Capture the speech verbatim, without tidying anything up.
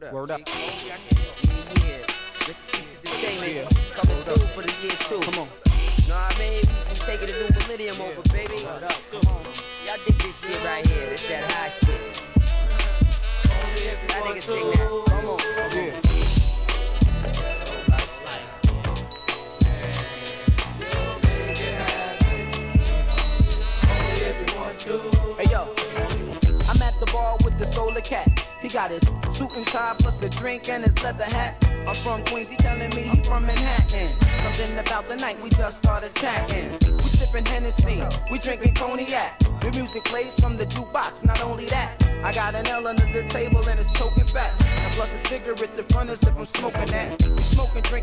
Word up. Yeah, yeah. This is the same, Yeah. coming Word through up. for the year two. Come on. Know what I mean? We taking a new millennium over, baby. Word up. Come on. Y'all dig this shit right here. This that high shit. Y'all niggas dig that. Come on. Yeah. Hey yo, I'm at the bar with the solar cat. He got his suit and tie plus a drink and his leather hat. I'm from Queens, he telling me he from Manhattan. Something about the night we just started chatting. We sipping Hennessy, we drinking cognac. The music plays from the jukebox, not only that, I got an L under the table and it's choking fat. And plus a cigarette, the front is if I'm smoking that. We smoking, drinking.